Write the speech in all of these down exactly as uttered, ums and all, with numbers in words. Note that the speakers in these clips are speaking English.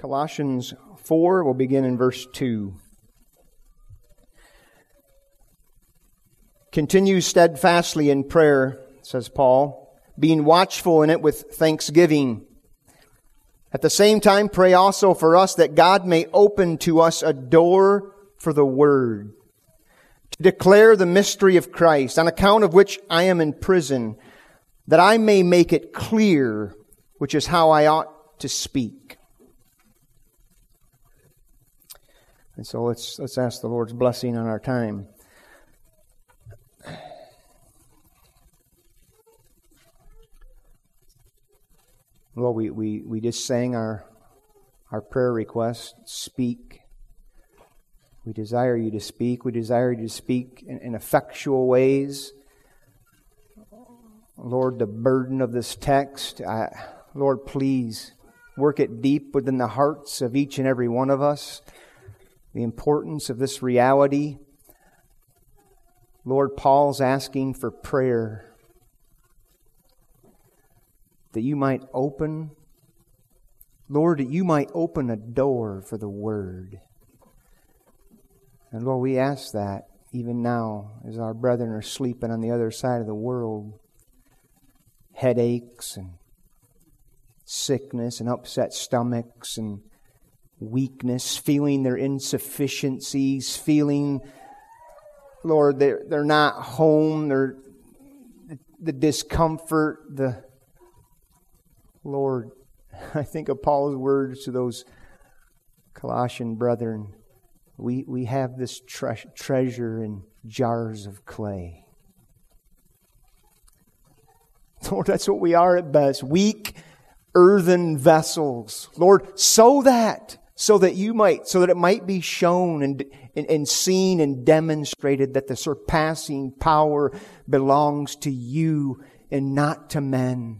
Colossians four, we'll begin in verse two. Continue steadfastly in prayer, says Paul, being watchful in it with thanksgiving. At the same time, pray also for us that God may open to us a door for the Word, to declare the mystery of Christ, on account of which I am in prison, that I may make it clear, which is how I ought to speak. And so let's let's ask the Lord's blessing on our time. Well, we, we, we just sang our our prayer request, speak. We desire you to speak. We desire you to speak in, in effectual ways. Lord, the burden of this text, I, Lord, please work it deep within the hearts of each and every one of us. The importance of this reality. Lord, Paul's asking for prayer that you might open, Lord, that you might open a door for the Word. And Lord, we ask that even now as our brethren are sleeping on the other side of the world. Headaches and sickness and upset stomachs and weakness, feeling their insufficiencies, feeling, Lord, they're, they're not home, they're the discomfort, the Lord, I think of Paul's words to those Colossian brethren. We we have this tre- treasure in jars of clay. Lord, that's what we are at best. Weak, earthen vessels. Lord, so that, so that you might, so that it might be shown and, and, and seen and demonstrated that the surpassing power belongs to you and not to men.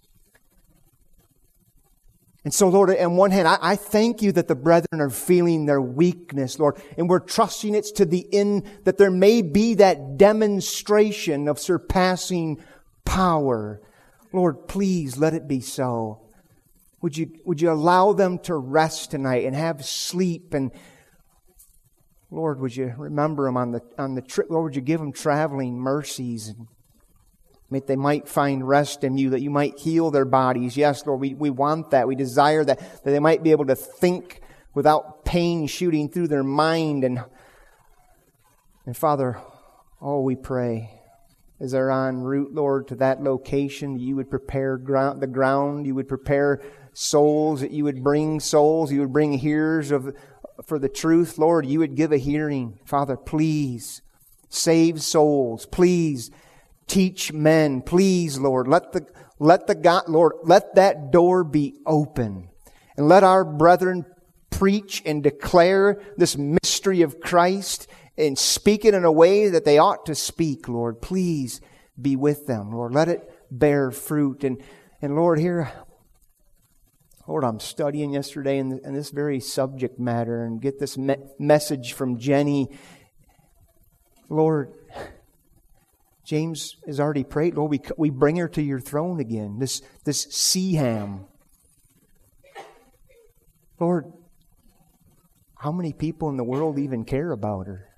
And so, Lord, on one hand, I, I thank you that the brethren are feeling their weakness, Lord, and we're trusting it's to the end that there may be that demonstration of surpassing power. Lord, please let it be so. Would you, would you allow them to rest tonight and have sleep? And Lord, would you remember them on the on the trip? Lord, would you give them traveling mercies and that they might find rest in you, that you might heal their bodies. Yes, Lord, we, we want that. We desire that, that they might be able to think without pain shooting through their mind. And, and Father, oh, we pray, as they're en route, Lord, to that location, you would prepare ground, the ground, you would prepare souls, that you would bring souls, you would bring hearers of for the truth. Lord, you would give a hearing. Father, please save souls. Please teach men, please, Lord. Let the let the God, Lord, let that door be open, and let our brethren preach and declare this mystery of Christ and speak it in a way that they ought to speak. Lord, please be with them, Lord. Let it bear fruit, and and Lord, here, Lord, I'm studying yesterday in, in this very subject matter, and get this me- message from Jenny, Lord. James has already prayed, Lord, we, we bring her to your throne again. This, this Seaham. Lord, how many people in the world even care about her?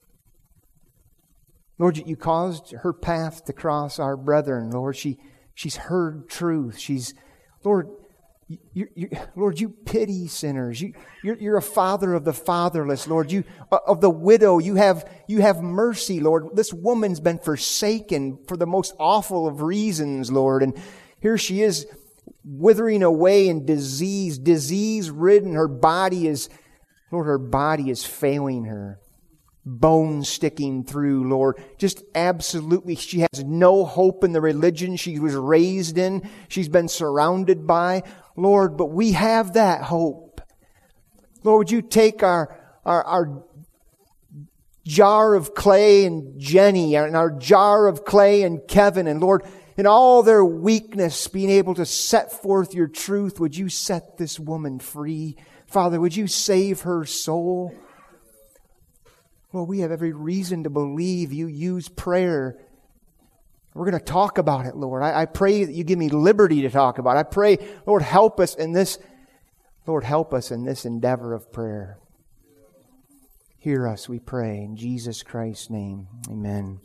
Lord, you caused her path to cross our brethren. Lord, she she's heard truth. She's, Lord, you, you, Lord, you pity sinners. You, you're, you're a father of the fatherless, Lord. You of the widow. You have you have mercy, Lord. This woman's been forsaken for the most awful of reasons, Lord, and here she is, withering away in disease, disease ridden. Her body is, Lord, her body is failing her. Bones sticking through, Lord. Just absolutely, she has no hope in the religion she was raised in. She's been surrounded by. Lord, but we have that hope. Lord, would you take our, our, our jar of clay and Jenny, and our jar of clay and Kevin, and Lord, in all their weakness, being able to set forth your truth, would you set this woman free? Father, would you save her soul? Lord, we have every reason to believe you use prayer. We're going to talk about it, Lord. I, I pray that you give me liberty to talk about it. I pray, Lord, help us in this, Lord, help us in this endeavor of prayer. Hear us, we pray, in Jesus Christ's name. Amen.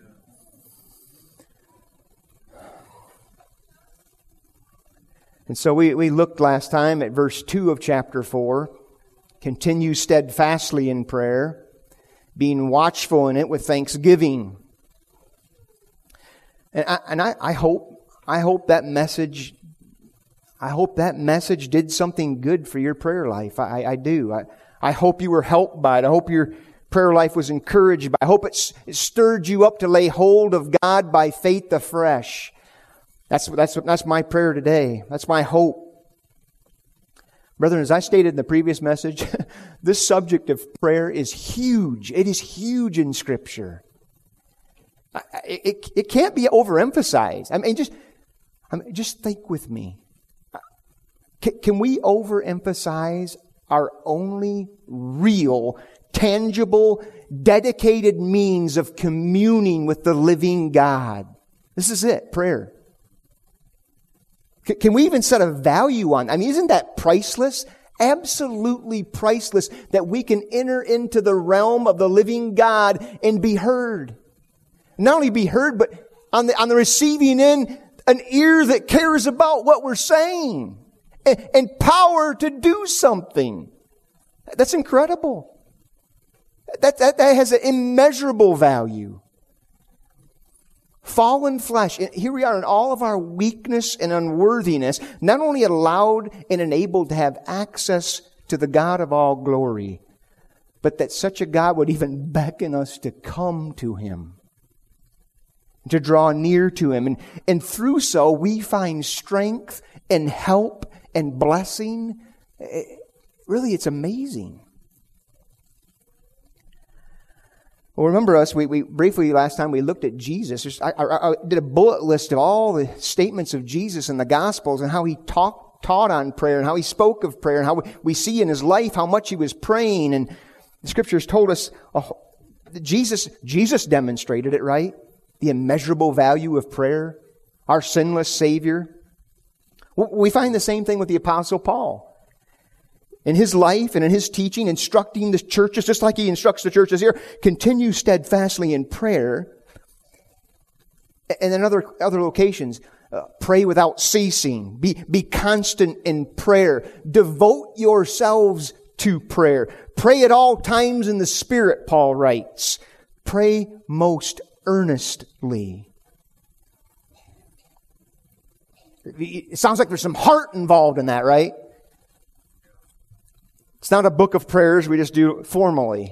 And so we, we looked last time at verse two of chapter four. Continue steadfastly in prayer, being watchful in it with thanksgiving. And I, and I, I hope I hope that message I hope that message did something good for your prayer life. I, I do. I, I hope you were helped by it. I hope your prayer life was encouraged by it. I hope it, it stirred you up to lay hold of God by faith afresh. That's, that's, that's my prayer today. That's my hope. Brethren, as I stated in the previous message, this subject of prayer is huge. It is huge in Scripture. It, it, it can't be overemphasized. I mean, just, I mean, just think with me. Can, can we overemphasize our only real, tangible, dedicated means of communing with the living God? This is it, prayer. Can we even set a value on? I mean, isn't that priceless? Absolutely priceless that we can enter into the realm of the living God and be heard. Not only be heard, but on the, on the receiving end, an ear that cares about what we're saying. And, and power to do something. That's incredible. That, that, that has an immeasurable value. Fallen flesh. Here we are in all of our weakness and unworthiness, not only allowed and enabled to have access to the God of all glory, but that such a God would even beckon us to come to Him, to draw near to Him. And, and through so, we find strength and help and blessing. It, really, it's amazing. Well, remember us, we, we briefly last time we looked at Jesus. I, I, I did a bullet list of all the statements of Jesus in the Gospels and how He talked, taught on prayer and how He spoke of prayer and how we, we see in His life how much He was praying. And the Scriptures told us uh, Jesus, Jesus demonstrated it, right? The immeasurable value of prayer, our sinless Savior. We find the same thing with the Apostle Paul. In his life and in his teaching, instructing the churches, just like he instructs the churches here, continue steadfastly in prayer. And in other, other locations, uh, pray without ceasing. Be, be constant in prayer. Devote yourselves to prayer. Pray at all times in the Spirit, Paul writes. Pray most earnestly. It sounds like there's some heart involved in that, right? It's not a book of prayers we just do formally.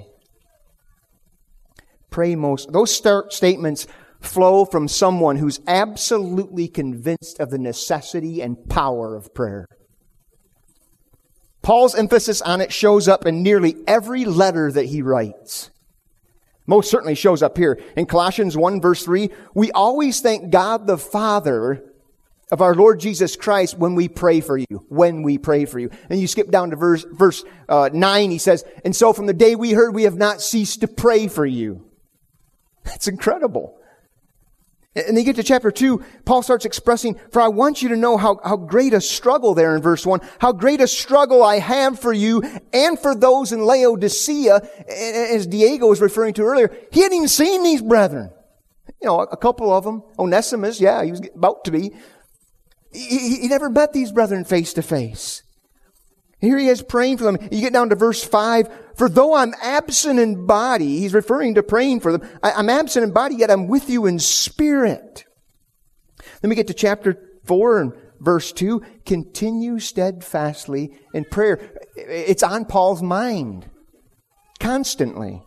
Pray most. Those start statements flow from someone who's absolutely convinced of the necessity and power of prayer. Paul's emphasis on it shows up in nearly every letter that he writes. Most certainly shows up here. In Colossians one verse three, we always thank God the Father of our Lord Jesus Christ when we pray for you. When we pray for you. And you skip down to verse, verse uh, nine, he says, and so from the day we heard, we have not ceased to pray for you. That's incredible. And then you get to chapter two, Paul starts expressing, for I want you to know how, how great a struggle there in verse one, how great a struggle I have for you and for those in Laodicea, as Diego was referring to earlier. He hadn't even seen these brethren. You know, a couple of them. Onesimus, yeah, he was about to be. He, he never met these brethren face to face. Here he is praying for them. You get down to verse five. For though I'm absent in body, he's referring to praying for them. I, I'm absent in body, yet I'm with you in spirit. Then we get to chapter four and verse two. Continue steadfastly in prayer. It's on Paul's mind. Constantly.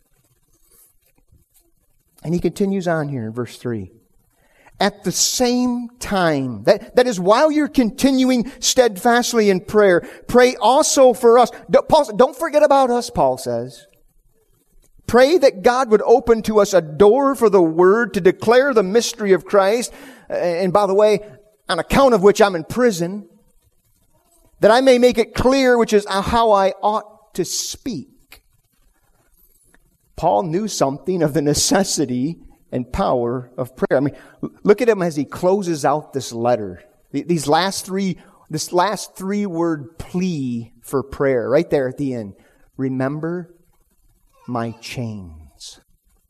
And he continues on here in verse three. At the same time, that, that is while you're continuing steadfastly in prayer, pray also for us. Paul, don't forget about us, Paul says. Pray that God would open to us a door for the word to declare the mystery of Christ. And by the way, on account of which I'm in prison, that I may make it clear which is how I ought to speak. Paul knew something of the necessity and power of prayer. I mean, look at him as he closes out this letter. These last three This last three-word plea for prayer, right there at the end. Remember my chains.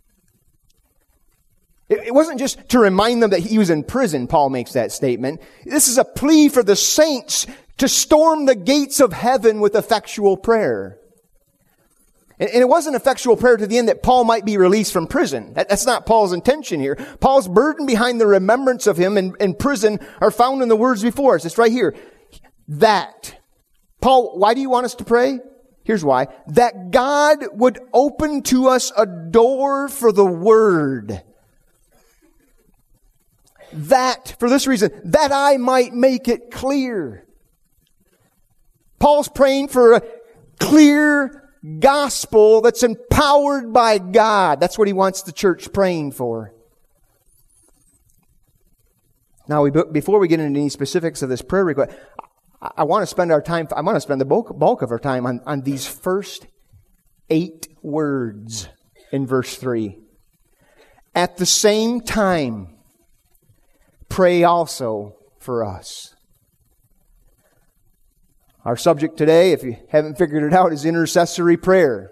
It wasn't just to remind them that he was in prison, Paul makes that statement. This is a plea for the saints to storm the gates of heaven with effectual prayer. And it wasn't effectual prayer to the end that Paul might be released from prison. That's not Paul's intention here. Paul's burden behind the remembrance of him in, in prison are found in the words before us. It's right here. That. Paul, why do you want us to pray? Here's why. That God would open to us a door for the Word. That, for this reason, that I might make it clear. Paul's praying for a clear gospel that's empowered by God. That's what he wants the church praying for. Now, we, before we get into any specifics of this prayer request, I, I want to spend our time, I want to spend the bulk, bulk of our time on, on these first eight words in verse three. At the same time, pray also for us. Our subject today, if you haven't figured it out, is intercessory prayer.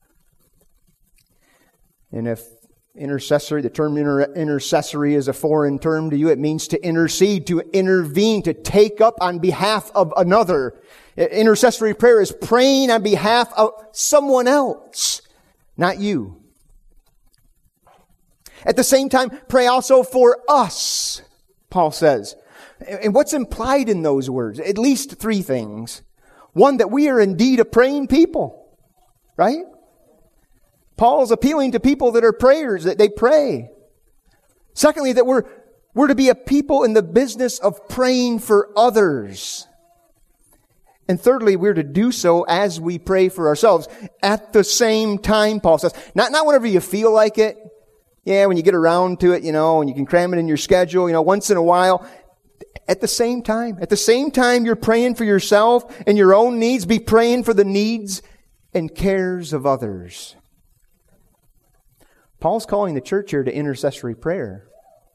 And if intercessory, the term inter- intercessory is a foreign term to you, it means to intercede, to intervene, to take up on behalf of another. Intercessory prayer is praying on behalf of someone else, not you. At the same time, pray also for us, Paul says. And what's implied in those words? At least three things. One, that we are indeed a praying people. Right? Paul's appealing to people that are prayers, that they pray. Secondly, that we're, we're to be a people in the business of praying for others. And thirdly, we're to do so as we pray for ourselves. At the same time, Paul says. Not, not whenever you feel like it. Yeah, when you get around to it, you know, and you can cram it in your schedule, you know, once in a while. At the same time, at the same time you're praying for yourself and your own needs, be praying for the needs and cares of others. Paul's calling the church here to intercessory prayer.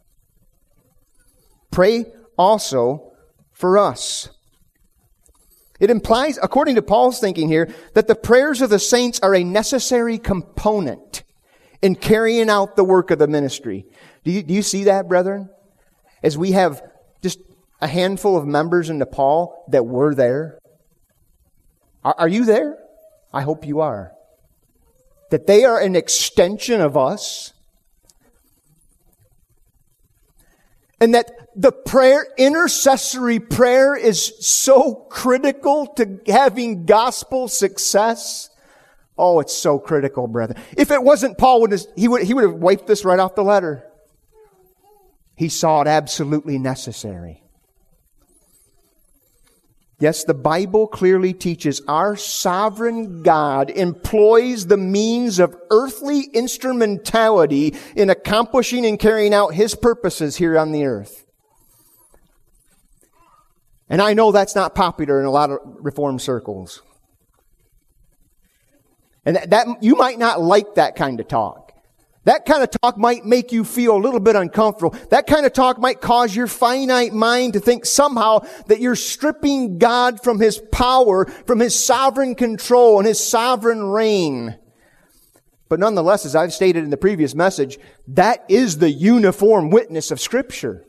Pray also for us. It implies, according to Paul's thinking here, that the prayers of the saints are a necessary component in carrying out the work of the ministry. Do you, do you see that, brethren? As we have just a handful of members in Nepal that were there. Are, are you there? I hope you are. That they are an extension of us. And that the prayer, intercessory prayer, is so critical to having gospel success. Oh, it's so critical, brethren. If it wasn't Paul, would he would he would have wiped this right off the letter. He saw it absolutely necessary. Yes, the Bible clearly teaches our sovereign God employs the means of earthly instrumentality in accomplishing and carrying out His purposes here on the earth. And I know that's not popular in a lot of Reformed circles. And that, that you might not like that kind of talk. That kind of talk might make you feel a little bit uncomfortable. That kind of talk might cause your finite mind to think somehow that you're stripping God from His power, from His sovereign control and His sovereign reign. But nonetheless, as I've stated in the previous message, that is the uniform witness of Scripture.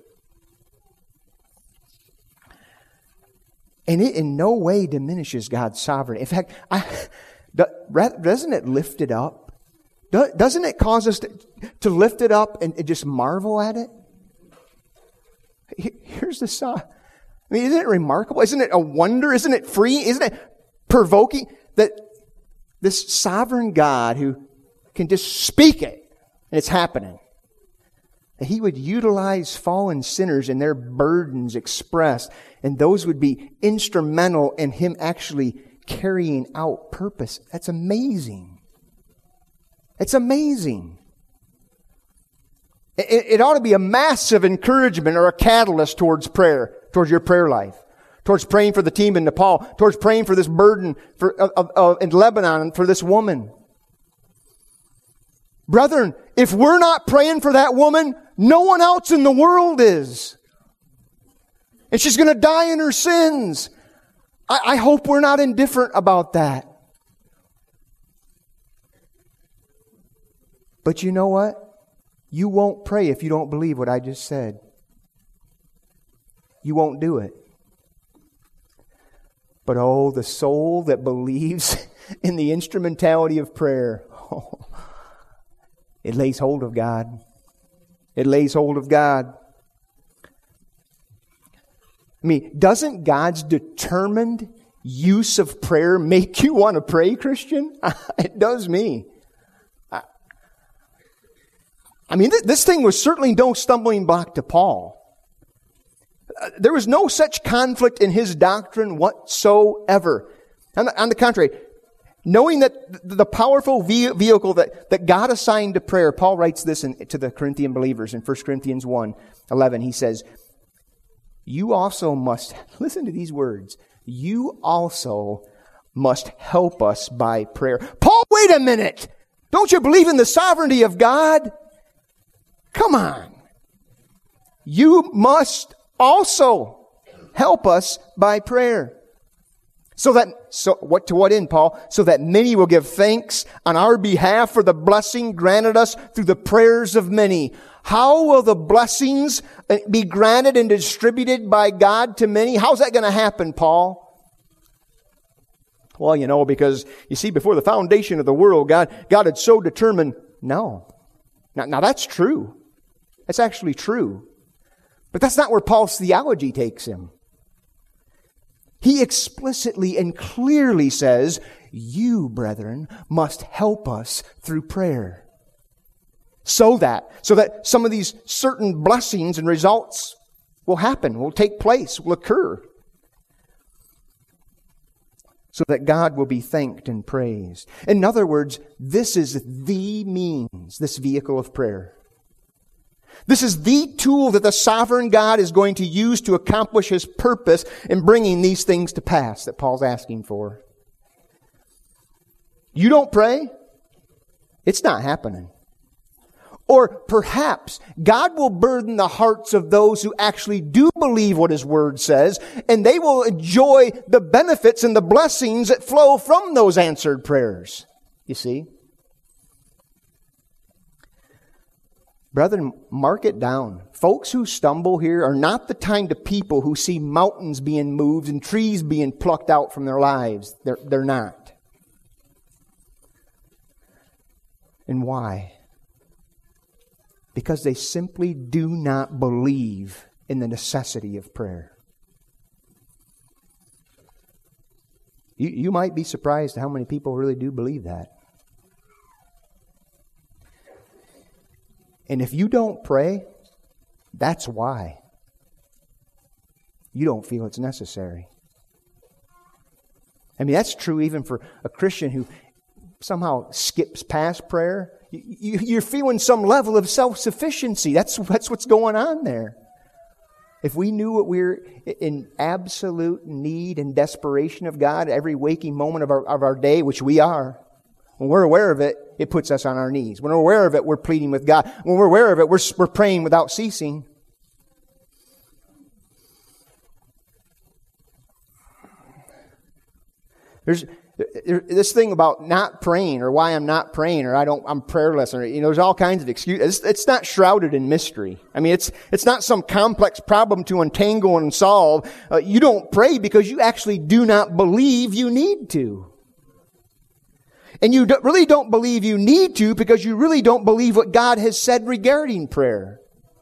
And it in no way diminishes God's sovereignty. In fact, I, doesn't it lift it up? Doesn't it cause us to, to lift it up and just marvel at it? Here's the song. I mean, isn't it remarkable? Isn't it a wonder? Isn't it free? Isn't it provoking that this sovereign God who can just speak it and it's happening, that He would utilize fallen sinners and their burdens expressed, and those would be instrumental in Him actually carrying out purpose? That's amazing. It's amazing. It, it ought to be a massive encouragement or a catalyst towards prayer, towards your prayer life, towards praying for the team in Nepal, towards praying for this burden for, of, of, in Lebanon for this woman. Brethren, if we're not praying for that woman, no one else in the world is. And she's going to die in her sins. I, I hope we're not indifferent about that. But you know what? You won't pray if you don't believe what I just said. You won't do it. But oh, the soul that believes in the instrumentality of prayer, oh, it lays hold of God. It lays hold of God. I mean, doesn't God's determined use of prayer make you want to pray, Christian? It does me. I, I mean, th- this thing was certainly no stumbling block to Paul. Uh, there was no such conflict in his doctrine whatsoever. On the, on the contrary, knowing that the powerful vehicle that, that God assigned to prayer, Paul writes this in, to the Corinthian believers in First Corinthians one eleven. He says, you also must, listen to these words, you also must help us by prayer. Paul, wait a minute! Don't you believe in the sovereignty of God? Come on. You must also help us by prayer. So that, so what, to what end, Paul? So that many will give thanks on our behalf for the blessing granted us through the prayers of many. How will the blessings be granted and distributed by God to many? How's that going to happen, Paul? Well, you know, because, you see, before the foundation of the world, God, God had so determined, no. Now, now that's true. That's actually true. But that's not where Paul's theology takes him. He explicitly and clearly says, you, brethren, must help us through prayer. So that, so that some of these certain blessings and results will happen, will take place, will occur. So that God will be thanked and praised. In other words, this is the means, this vehicle of prayer. This is the tool that the sovereign God is going to use to accomplish His purpose in bringing these things to pass that Paul's asking for. You don't pray? It's not happening. Or perhaps God will burden the hearts of those who actually do believe what His Word says, and they will enjoy the benefits and the blessings that flow from those answered prayers. You see? Brethren, mark it down. Folks who stumble here are not the kind of people who see mountains being moved and trees being plucked out from their lives. They're, they're not. And why? Because they simply do not believe in the necessity of prayer. You, you might be surprised at how many people really do believe that. And if you don't pray, that's why. You don't feel it's necessary. I mean, that's true even for a Christian who somehow skips past prayer. You, you're feeling some level of self-sufficiency. That's, that's what's going on there. If we knew what we're in absolute need and desperation of God every waking moment of our, of our day, which we are, when we're aware of it, it puts us on our knees. When we're aware of it, we're pleading with God. When we're aware of it, we're, we're praying without ceasing. There's this thing about not praying, or why I'm not praying, or I don't, I'm prayerless, or you know, there's all kinds of excuses. It's, it's not shrouded in mystery. I mean, it's it's not some complex problem to untangle and solve. Uh, you don't pray because you actually do not believe you need to. And you don't, really don't believe you need to because you really don't believe what God has said regarding prayer.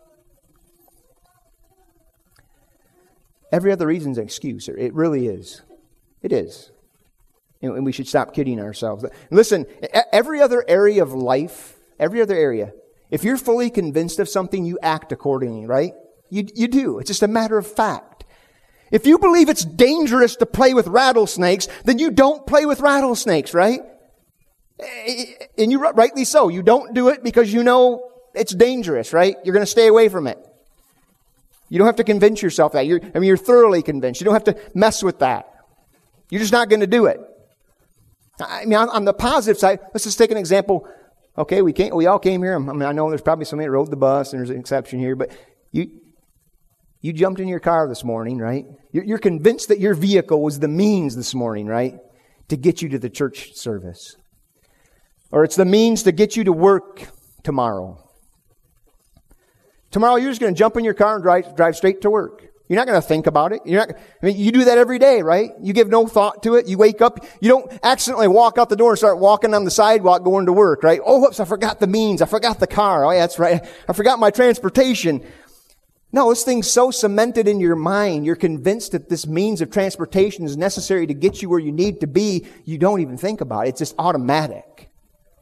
Every other reason's an excuse. It really is. It is. And we should stop kidding ourselves. Listen, every other area of life, every other area, if you're fully convinced of something, you act accordingly, right? You, you do. It's just a matter of fact. If you believe it's dangerous to play with rattlesnakes, then you don't play with rattlesnakes, right? And you rightly so. You don't do it because you know it's dangerous, right? You're going to stay away from it. You don't have to convince yourself that. You're, I mean, you're thoroughly convinced. You don't have to mess with that. You're just not going to do it. I mean, on, on the positive side, let's just take an example. Okay, we came, we all came here. I mean, I know there's probably somebody that rode the bus, and there's an exception here, but you, You jumped in your car this morning, right? You're convinced that your vehicle was the means this morning, right? To get you to the church service. Or it's the means to get you to work tomorrow. Tomorrow you're just going to jump in your car and drive, drive straight to work. You're not going to think about it. You're not, I mean, you do that every day, right? You give no thought to it. You wake up. You don't accidentally walk out the door and start walking on the sidewalk going to work, right? Oh, whoops, I forgot the means. I forgot the car. Oh, yeah, that's right. I forgot my transportation. No, this thing's so cemented in your mind. You're convinced that this means of transportation is necessary to get you where you need to be. You don't even think about it. It's just automatic.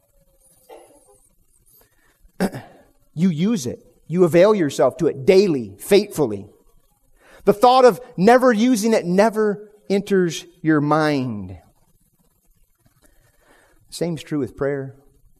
You use it. You avail yourself to it daily, faithfully. The thought of never using it never enters your mind. Same's true with prayer.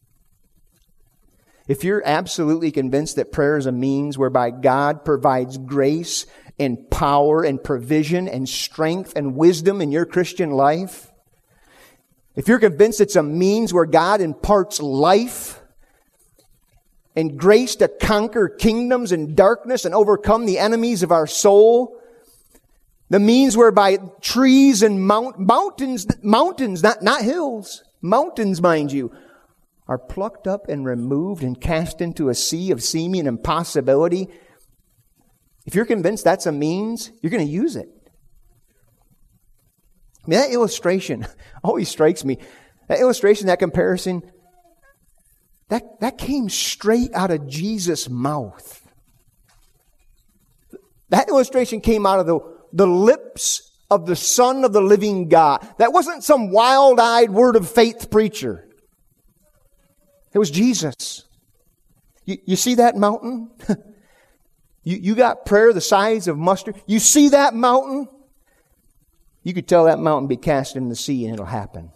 If you're absolutely convinced that prayer is a means whereby God provides grace and power and provision and strength and wisdom in your Christian life, if you're convinced it's a means where God imparts life and grace to conquer kingdoms and darkness and overcome the enemies of our soul, the means whereby trees and mount, mountains, mountains, not, not hills, mountains, mind you, are plucked up and removed and cast into a sea of seeming impossibility. If you're convinced that's a means, you're going to use it. I mean, that illustration always strikes me. That illustration, that comparison, that, that came straight out of Jesus' mouth. That illustration came out of the, the lips of the Son of the living God. That wasn't some wild-eyed word of faith preacher. It was Jesus. You, you see that mountain? you, you got prayer the size of mustard. You see that mountain? You could tell that mountain be cast in the sea and it'll happen.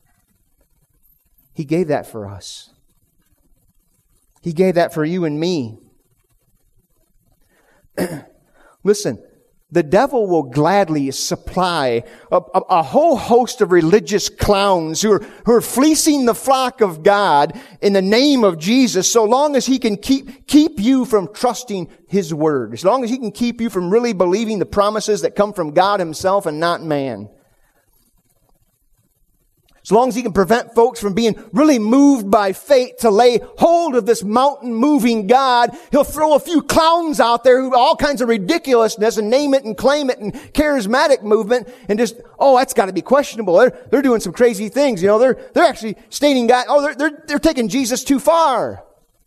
He gave that for us. He gave that for you and me. Listen, the devil will gladly supply a, a, a whole host of religious clowns who are, who are fleecing the flock of God in the name of Jesus, so long as he can keep, keep you from trusting His Word. As long as he can keep you from really believing the promises that come from God Himself and not man. As long as he can prevent folks from being really moved by faith to lay hold of this mountain-moving God, he'll throw a few clowns out there who all kinds of ridiculousness and name it and claim it and charismatic movement and just, oh, that's got to be questionable. They're, they're doing some crazy things. You know, they're, they're actually stating God, oh, they're, they're, they're taking Jesus too far.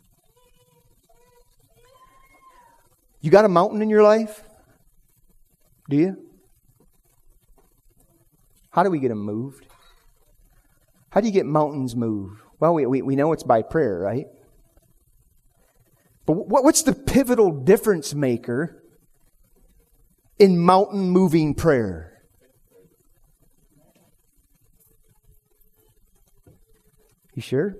You got a mountain in your life? Do you? How do we get them moved? How do you get mountains moved? Well, we, we, we know it's by prayer, right? But what, what's the pivotal difference maker in mountain moving prayer? You sure?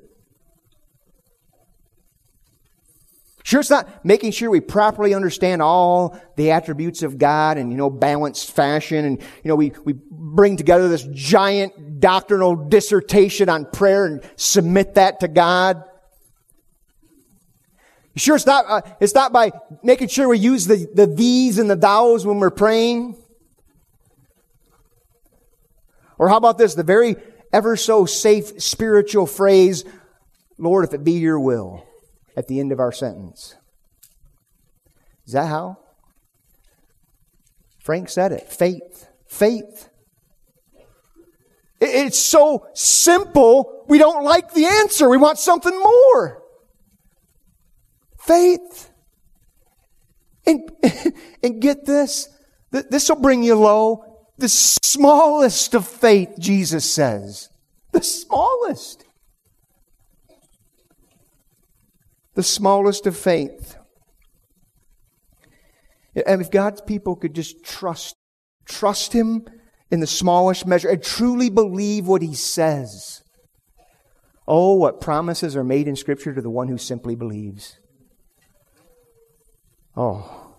Sure, it's not making sure we properly understand all the attributes of God in, you know, balanced fashion, and, you know, we, we bring together this giant doctrinal dissertation on prayer and submit that to God. You sure it's not, uh, it's not by making sure we use the, the these and the thous when we're praying? Or how about this, the very ever so safe spiritual phrase, Lord, if it be your will, at the end of our sentence. Is that how? Frank said it. Faith. Faith. It's so simple, we don't like the answer. We want something more. Faith. And, and get this. This will bring you low. The smallest of faith, Jesus says. The smallest. The smallest of faith. And if God's people could just trust, trust Him in the smallest measure and truly believe what He says. Oh, what promises are made in Scripture to the one who simply believes. Oh.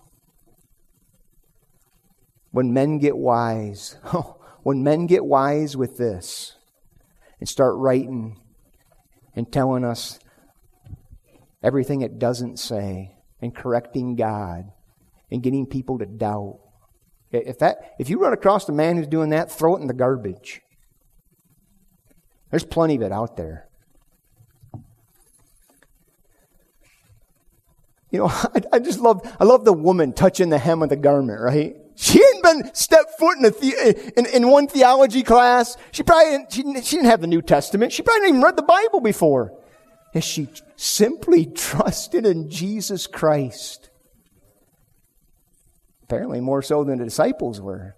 When men get wise, oh, when men get wise with this and start writing and telling us everything it doesn't say, and correcting God, and getting people to doubt. If that, if you run across a man who's doing that, throw it in the garbage. There's plenty of it out there. You know, I, I just love, I love the woman touching the hem of the garment, right? She hadn't been stepped foot in, a the, in, in one theology class. She probably didn't, she, didn't, she didn't have the New Testament. She probably didn't even read the Bible before. And she simply trusted in Jesus Christ. Apparently more so than the disciples were.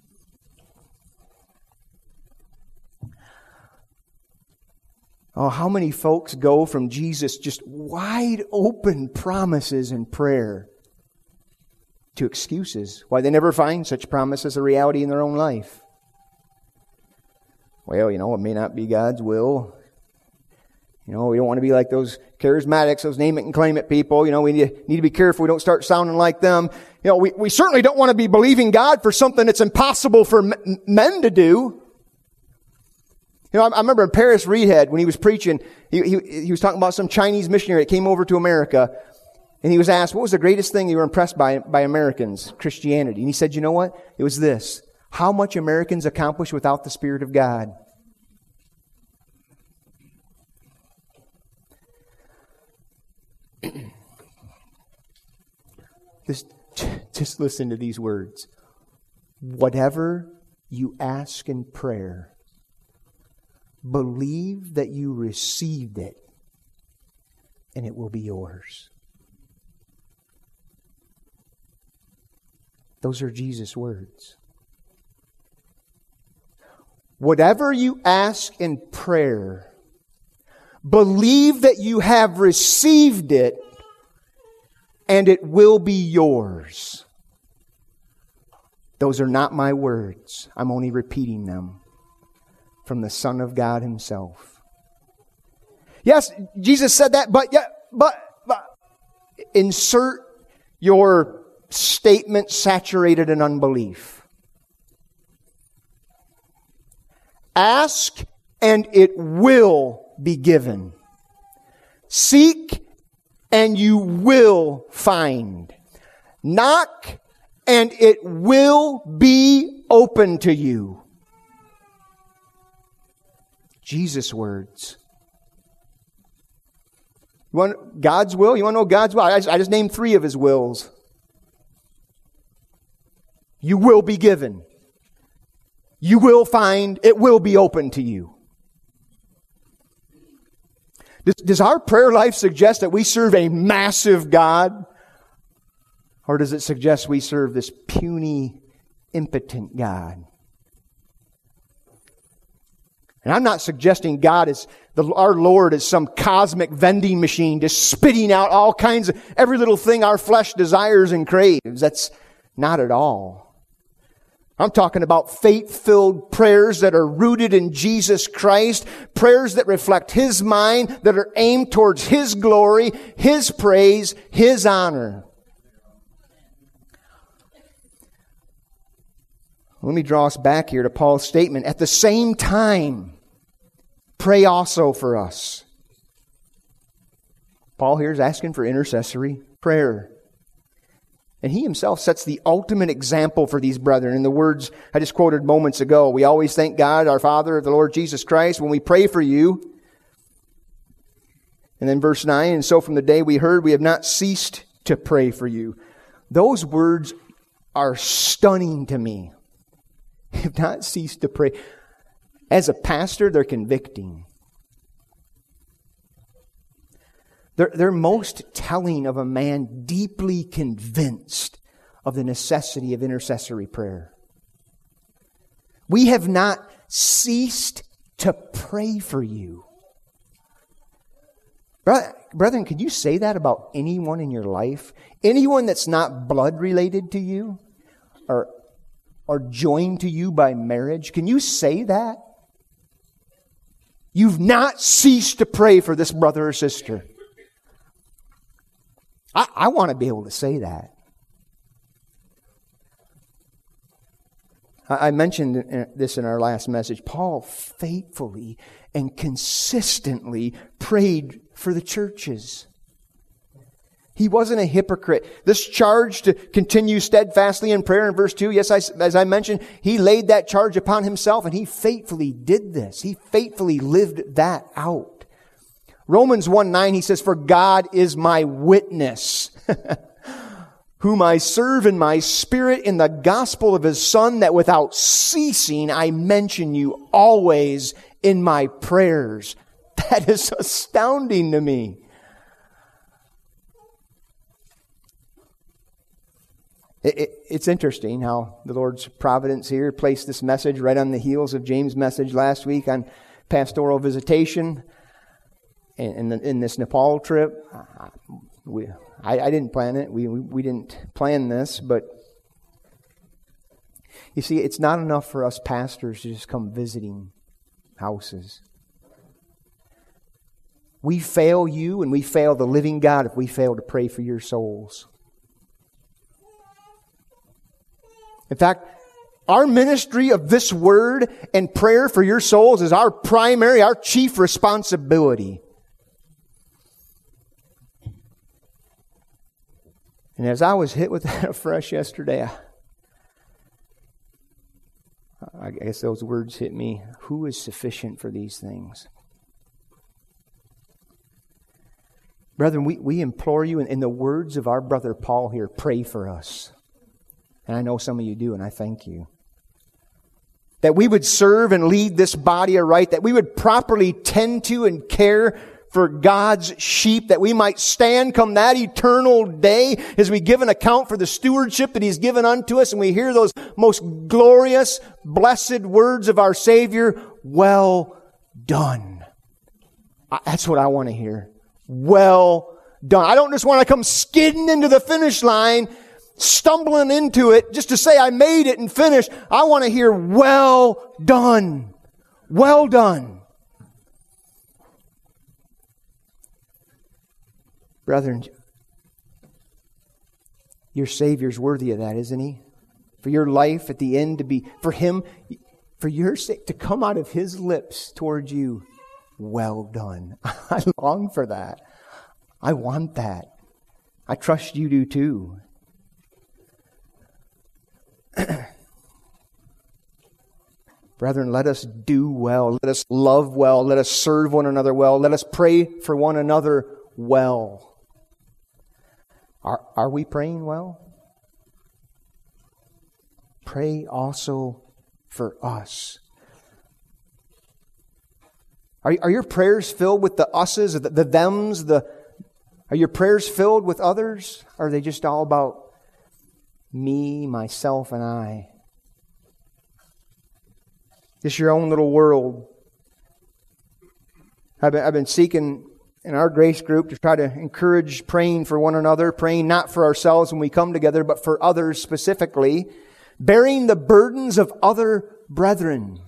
Oh, how many folks go from Jesus just wide open promises in prayer to excuses why they never find such promises a reality in their own life. Well, you know, it may not be God's will. You know, we don't want to be like those charismatics, those name it and claim it people. You know, we need to, need to be careful we don't start sounding like them. You know, we, we certainly don't want to be believing God for something that's impossible for m- men to do. You know, I, I remember Paris Reedhead, when he was preaching, he, he, he was talking about some Chinese missionary that came over to America. And he was asked, what was the greatest thing you were impressed by, by Americans, Christianity? And he said, you know what? It was this. How much Americans accomplish without the Spirit of God. Just, just listen to these words. Whatever you ask in prayer, believe that you received it, and it will be yours. Those are Jesus' words. Whatever you ask in prayer, believe that you have received it, and it will be yours. Those are not my words. I'm only repeating them from the Son of God Himself. Yes, Jesus said that, but yeah, but, but insert your statement saturated in unbelief. Ask and it will be given. Seek and you will find. Knock and it will be open to you. Jesus' words. You want God's will? You want to know God's will? I just, I just named three of His wills. You will be given. You will find. It will be open to you. Does, does our prayer life suggest that we serve a massive God? Or does it suggest we serve this puny, impotent God? And I'm not suggesting God is, the, our Lord is some cosmic vending machine just spitting out all kinds of, every little thing our flesh desires and craves. That's not at all. I'm talking about faith-filled prayers that are rooted in Jesus Christ, prayers that reflect His mind, that are aimed towards His glory, His praise, His honor. Let me draw us back here to Paul's statement. At the same time, pray also for us. Paul here is asking for intercessory prayer. And he himself sets the ultimate example for these brethren. In the words I just quoted moments ago, we always thank God, our Father, the Lord Jesus Christ, when we pray for you. And then verse nine, and so from the day we heard, we have not ceased to pray for you. Those words are stunning to me. We have not ceased to pray. As a pastor, they're convicting. They're, they're most telling of a man deeply convinced of the necessity of intercessory prayer. We have not ceased to pray for you. Brethren, could you say that about anyone in your life? Anyone that's not blood related to you? Or, or joined to you by marriage? Can you say that? You've not ceased to pray for this brother or sister. I, I want to be able to say that. I, I mentioned this in our last message. Paul faithfully and consistently prayed for the churches. He wasn't a hypocrite. This charge to continue steadfastly in prayer in verse two, yes, I, as I mentioned, he laid that charge upon himself and he faithfully did this. He faithfully lived that out. Romans one nine, he says, "For God is my witness, whom I serve in my spirit in the gospel of His Son, that without ceasing I mention you always in my prayers." That is astounding to me. It, it, it's interesting how the Lord's providence here placed this message right on the heels of James' message last week on pastoral visitation and in, in this Nepal trip. We, I, I didn't plan it. We, we we didn't plan this, but you see, it's not enough for us pastors to just come visiting houses. We fail you and we fail the living God if we fail to pray for your souls. In fact, our ministry of this word and prayer for your souls is our primary, our chief responsibility. And as I was hit with that afresh yesterday, I, I guess those words hit me. Who is sufficient for these things? Brethren, we, we implore you, in, in the words of our brother Paul here, pray for us. And I know some of you do, and I thank you. That we would serve and lead this body aright, that we would properly tend to and care for God's sheep, that we might stand come that eternal day as we give an account for the stewardship that He's given unto us, and we hear those most glorious, blessed words of our Savior, "Well done." That's what I want to hear. Well done. I don't just want to come skidding into the finish line, stumbling into it just to say I made it and finished. I want to hear, "Well done. Well done." Brethren, your Savior's worthy of that, isn't He? For your life at the end to be, for Him, for your sake, to come out of His lips towards you, "Well done." I long for that. I want that. I trust you do too. Brethren, let us do well. Let us love well. Let us serve one another well. Let us pray for one another well. Are, are we praying well? Pray also for us. Are, are your prayers filled with the us's, the, the thems? The, are your prayers filled with others? Or are they just all about me, myself, and I? Just your own little world. I've been, I've been seeking in our grace group to try to encourage praying for one another, praying not for ourselves when we come together, but for others specifically, bearing the burdens of other brethren.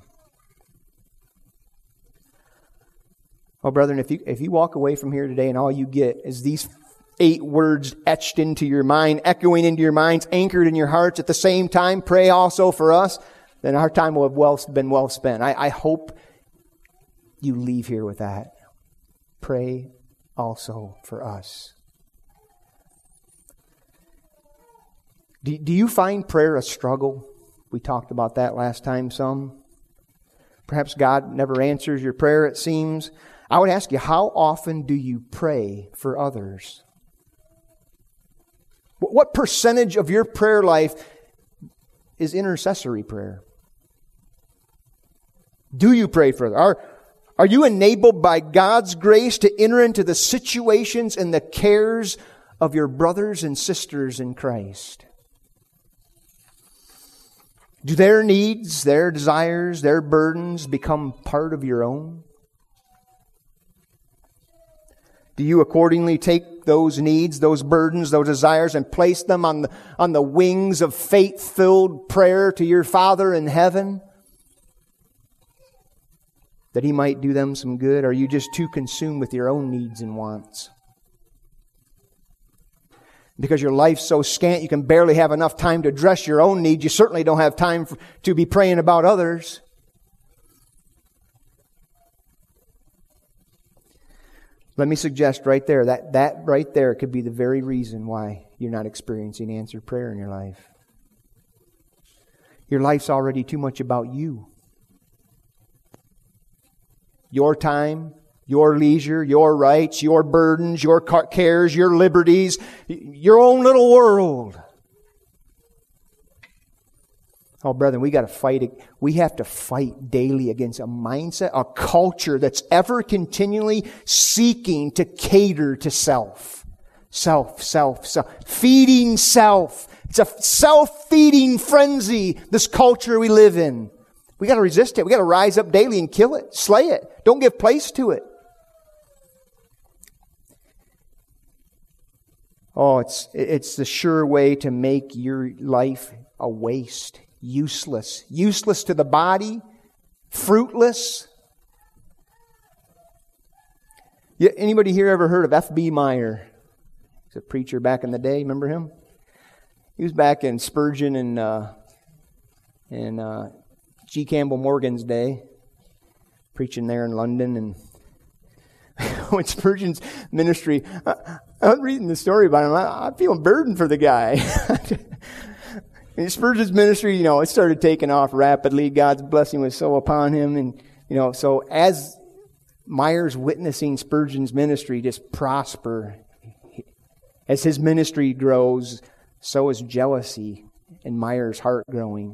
Oh, brethren, if you if you walk away from here today and all you get is these eight words etched into your mind, echoing into your minds, anchored in your hearts at the same time, "Pray also for us," then our time will have well, been well spent. I, I hope you leave here with that. Pray also for us. Do, do you find prayer a struggle? We talked about that last time some. Perhaps God never answers your prayer, it seems. I would ask you, how often do you pray for others? What percentage of your prayer life is intercessory prayer? Do you pray for others? Are, are you enabled by God's grace to enter into the situations and the cares of your brothers and sisters in Christ? Do their needs, their desires, their burdens become part of your own? Do you accordingly take those needs, those burdens, those desires, and place them on the, on the wings of faith-filled prayer to your Father in heaven, that He might do them some good? Or are you just too consumed with your own needs and wants? Because your life's so scant, you can barely have enough time to address your own needs. You certainly don't have time for, to be praying about others. Let me suggest right there, that, that right there could be the very reason why you're not experiencing answered prayer in your life. Your life's already too much about you. Your time, your leisure, your rights, your burdens, your cares, your liberties, your own little world. Oh, brethren, we got to fight it. We have to fight daily against a mindset, a culture that's ever continually seeking to cater to self. Self, self, self. Feeding self. It's a self-feeding frenzy, this culture we live in. We got to resist it. We got to rise up daily and kill it, slay it. Don't give place to it. Oh, it's it's the sure way to make your life a waste. Useless. Useless to the body. Fruitless. Yeah, anybody here ever heard of F B Meyer? He's a preacher back in the day. Remember him? He was back in Spurgeon and uh, and uh, G. Campbell Morgan's day, preaching there in London. And when Spurgeon's ministry, I, I'm reading the story about him. I, I'm feeling burdened for the guy. And Spurgeon's ministry, you know, it started taking off rapidly. God's blessing was so upon him. And, you know, so as Meyer's witnessing Spurgeon's ministry just prosper, as his ministry grows, so is jealousy in Meyer's heart growing.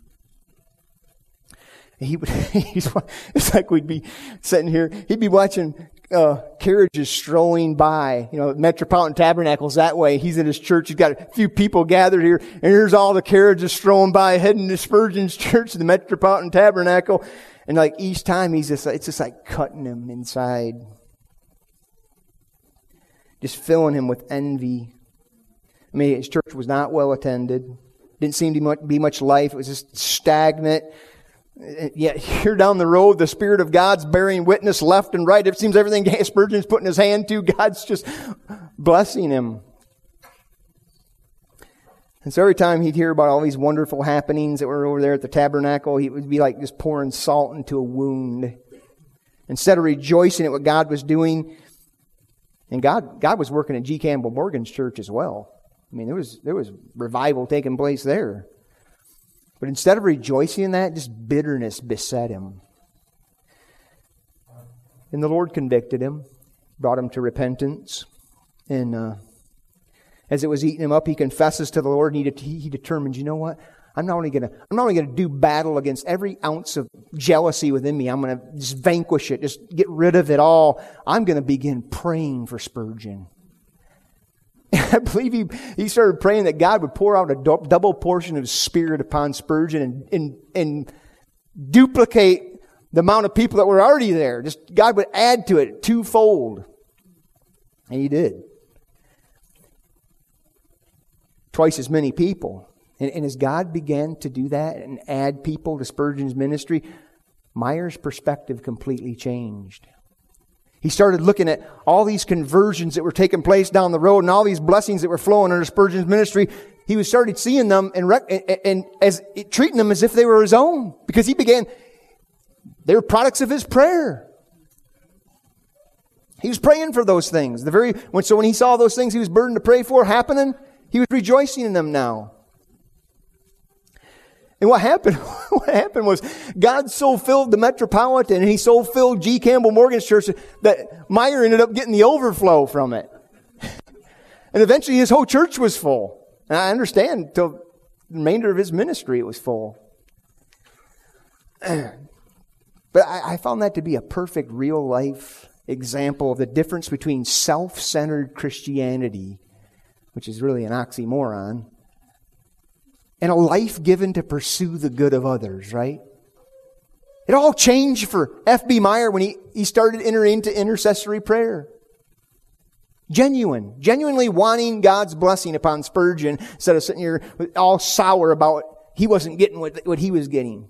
He would, he's, it's like we'd be sitting here, he'd be watching uh, carriages strolling by, you know, Metropolitan Tabernacle's that way. He's in his church, he's got a few people gathered here, and here's all the carriages strolling by, heading to Spurgeon's church, the Metropolitan Tabernacle. And like each time, he's just, it's just like cutting him inside. Just filling him with envy. I mean, his church was not well attended. Didn't seem to be much life. It was just stagnant. Yet here down the road, the Spirit of God's bearing witness left and right. It seems everything Spurgeon's putting his hand to, God's just blessing him. And so every time he'd hear about all these wonderful happenings that were over there at the tabernacle, he would be like just pouring salt into a wound. Instead of rejoicing at what God was doing, and God, God was working at G. Campbell Morgan's church as well. I mean, there was there was revival taking place there. But instead of rejoicing in that, just bitterness beset him. And the Lord convicted him, brought him to repentance. And uh, as it was eating him up, he confesses to the Lord, and he, he determines, you know what? I'm not only going to I'm not only going to do battle against every ounce of jealousy within me. I'm going to just vanquish it, just get rid of it all. I'm going to begin praying for Spurgeon. I believe he, he started praying that God would pour out a do- double portion of His Spirit upon Spurgeon and, and, and duplicate the amount of people that were already there. Just God would add to it twofold. And He did. Twice as many people. And, and as God began to do that and add people to Spurgeon's ministry, Meyer's perspective completely changed. He started looking at all these conversions that were taking place down the road and all these blessings that were flowing under Spurgeon's ministry. He was started seeing them and, rec- and, and as treating them as if they were his own, because he began, they were products of his prayer. He was praying for those things. The very when so when he saw those things he was burdened to pray for happening, he was rejoicing in them now. And what happened, what happened was God so filled the Metropolitan and He so filled G. Campbell Morgan's church that Meyer ended up getting the overflow from it. And eventually his whole church was full. And I understand till the remainder of his ministry it was full. But I, I found that to be a perfect real life example of the difference between self-centered Christianity, which is really an oxymoron, and a life given to pursue the good of others, right? It all changed for F B Meyer when he, he started entering into intercessory prayer. Genuine. Genuinely wanting God's blessing upon Spurgeon instead of sitting here all sour about he wasn't getting what, what he was getting.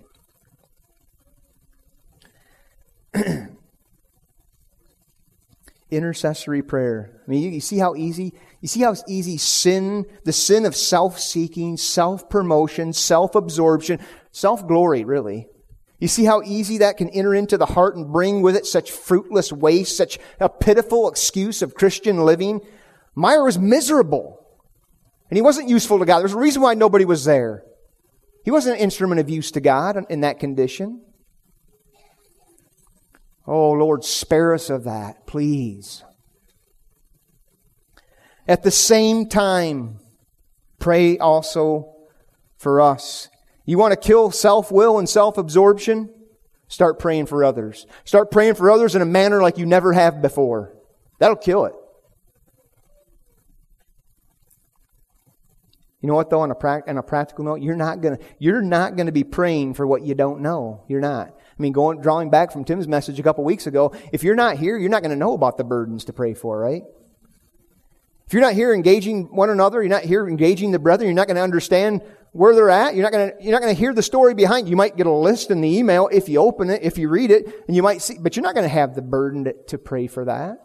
Intercessory prayer. I mean, you, you see how easy, you see how easy sin, the sin of self-seeking, self-promotion, self-absorption, self-glory, really. You see how easy that can enter into the heart and bring with it such fruitless waste, such a pitiful excuse of Christian living? Meyer was miserable. And he wasn't useful to God. There's a reason why nobody was there. He wasn't an instrument of use to God in that condition. Oh, Lord, spare us of that, please. At the same time, pray also for us. You want to kill self-will and self-absorption? Start praying for others. Start praying for others in a manner like you never have before. That'll kill it. You know what, though, on a, pra- on a practical note, you're not gonna you're not gonna be praying for what you don't know. You're not. I mean, going drawing back from Tim's message a couple weeks ago, if you're not here, you're not going to know about the burdens to pray for, right? If you're not here engaging one another, you're not here engaging the brethren, you're not going to understand where they're at. You're not going to you're not going to hear the story behind. You might get a list in the email if you open it, if you read it, and you might see, but you're not going to have the burden to, to pray for that.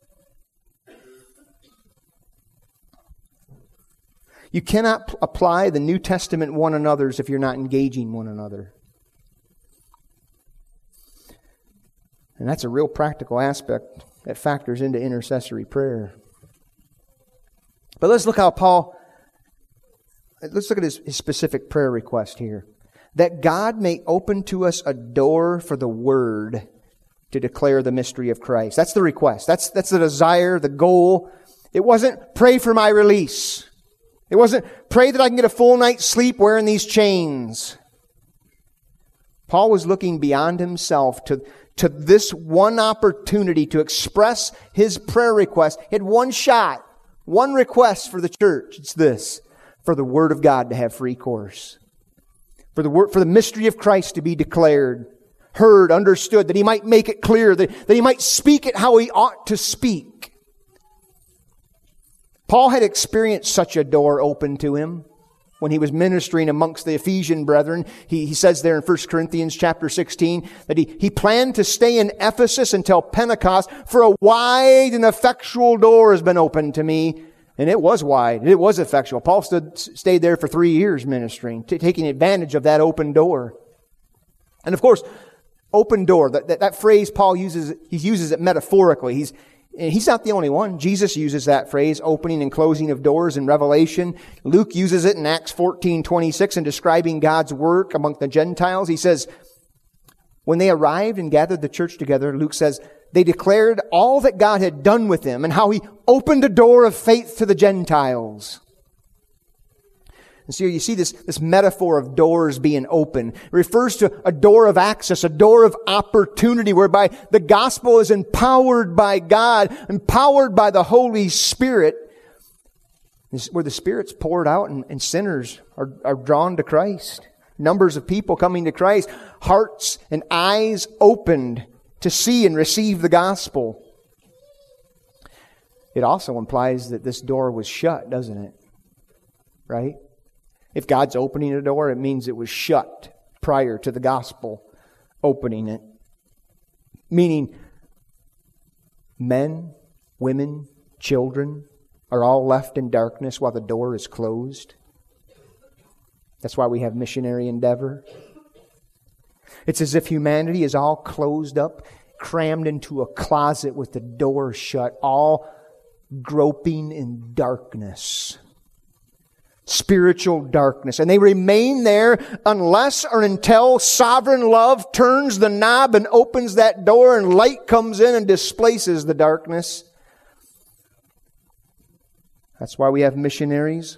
You cannot p- apply the New Testament one another's if you're not engaging one another. And that's a real practical aspect that factors into intercessory prayer. But let's look how Paul, let's look at his, his specific prayer request here. That God may open to us a door for the Word to declare the mystery of Christ. That's the request. That's, that's the desire, the goal. It wasn't pray for my release. It wasn't pray that I can get a full night's sleep wearing these chains. Paul was looking beyond himself to, to this one opportunity to express his prayer request. He had one shot, one request for the church. It's this: for the Word of God to have free course. For the word, for the mystery of Christ to be declared, heard, understood, that he might make it clear, that, that he might speak it how he ought to speak. Paul had experienced such a door open to him when he was ministering amongst the Ephesian brethren. He, he says there in First Corinthians chapter sixteen that he, he planned to stay in Ephesus until Pentecost, for a wide and effectual door has been opened to me. And it was wide. It was effectual. Paul stood, stayed there for three years ministering, t- taking advantage of that open door. And of course, open door, that, that, that phrase Paul uses, he uses it metaphorically. He's And he's not the only one. Jesus uses that phrase, opening and closing of doors in Revelation. Luke uses it in Acts fourteen twenty-six in describing God's work among the Gentiles. He says, when they arrived and gathered the church together, Luke says, they declared all that God had done with them and how He opened a door of faith to the Gentiles. And so you see this, this metaphor of doors being open. It refers to a door of access, a door of opportunity whereby the gospel is empowered by God, empowered by the Holy Spirit, where the Spirit's poured out and, and sinners are, are drawn to Christ. Numbers of people coming to Christ, hearts and eyes opened to see and receive the gospel. It also implies that this door was shut, doesn't it? Right? If God's opening a door, it means it was shut prior to the gospel opening it. Meaning, men, women, children are all left in darkness while the door is closed. That's why we have missionary endeavor. It's as if humanity is all closed up, crammed into a closet with the door shut, all groping in darkness. Spiritual darkness. And they remain there unless or until sovereign love turns the knob and opens that door and light comes in and displaces the darkness. That's why we have missionaries.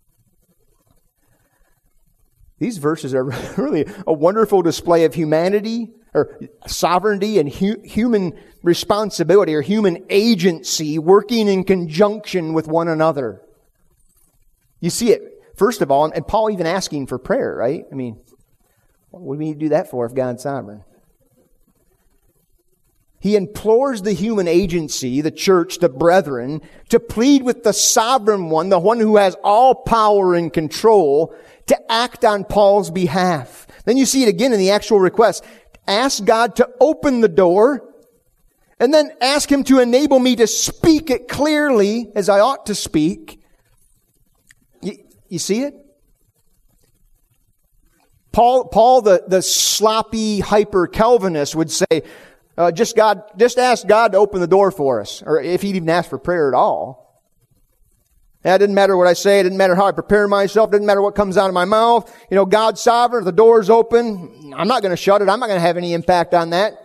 These verses are really a wonderful display of humanity, or sovereignty and hu- human responsibility or human agency working in conjunction with one another. You see it, first of all, and Paul even asking for prayer, right? I mean, what do we need to do that for if God's sovereign? He implores the human agency, the church, the brethren, to plead with the sovereign one, the one who has all power and control, to act on Paul's behalf. Then you see it again in the actual request. Ask God to open the door, and then ask Him to enable me to speak it clearly as I ought to speak. You, you see it? Paul, Paul the, the sloppy hyper-Calvinist would say, uh, just God, just ask God to open the door for us. Or if he'd even ask for prayer at all. It didn't matter what I say. It didn't matter how I prepare myself. It didn't matter what comes out of my mouth. You know, God's sovereign. If the door's open, I'm not going to shut it. I'm not going to have any impact on that.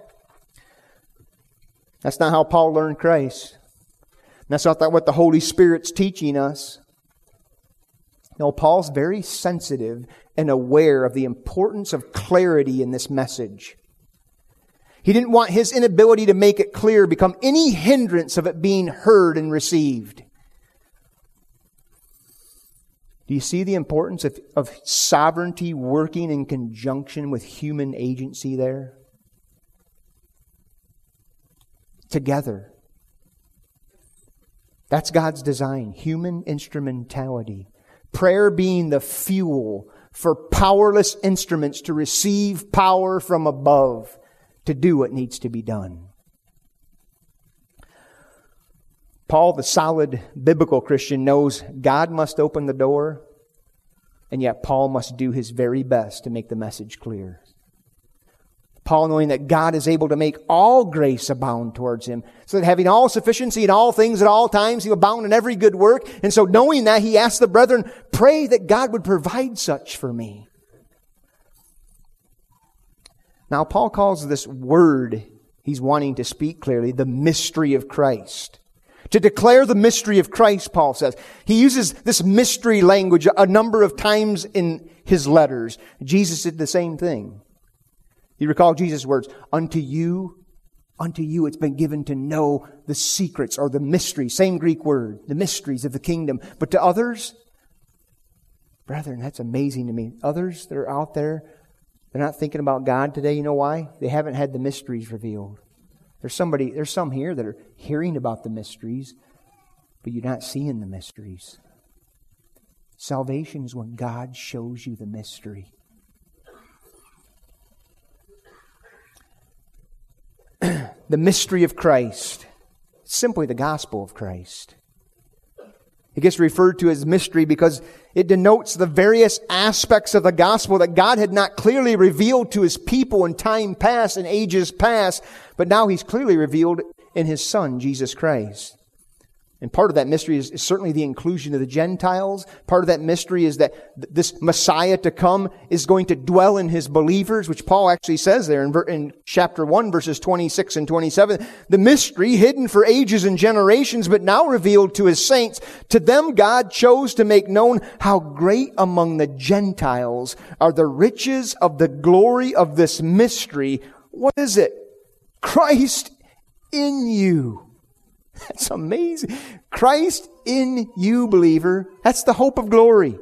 That's not how Paul learned Christ. That's not what the Holy Spirit's teaching us. No, Paul's very sensitive and aware of the importance of clarity in this message. He didn't want his inability to make it clear become any hindrance of it being heard and received. Do you see the importance of, of sovereignty working in conjunction with human agency there? Together. That's God's design. Human instrumentality. Prayer being the fuel for powerless instruments to receive power from above to do what needs to be done. Paul, the solid biblical Christian, knows God must open the door, and yet Paul must do his very best to make the message clear. Paul knowing that God is able to make all grace abound towards him, so that having all sufficiency in all things at all times, he will abound in every good work. And so knowing that, he asked the brethren, pray that God would provide such for me. Now, Paul calls this word he's wanting to speak clearly the mystery of Christ. To declare the mystery of Christ, Paul says. He uses this mystery language a number of times in his letters. Jesus did the same thing. You recall Jesus' words, unto you, unto you it's been given to know the secrets or the mysteries, same Greek word, the mysteries of the kingdom. But to others, brethren, that's amazing to me. Others that are out there, they're not thinking about God today. You know why? They haven't had the mysteries revealed. There's somebody, there's some here that are hearing about the mysteries, but you're not seeing the mysteries. Salvation is when God shows you the mystery. The mystery of Christ. It's simply the gospel of Christ. It gets referred to as mystery because it denotes the various aspects of the gospel that God had not clearly revealed to His people in time past and ages past, but now He's clearly revealed in His Son, Jesus Christ. And part of that mystery is, is certainly the inclusion of the Gentiles. Part of that mystery is that th- this Messiah to come is going to dwell in His believers, which Paul actually says there in, ver- in chapter one, verses twenty-six and twenty-seven. The mystery hidden for ages and generations, but now revealed to His saints. To them God chose to make known how great among the Gentiles are the riches of the glory of this mystery. What is it? Christ in you. That's amazing. Christ in you, believer. That's the hope of glory.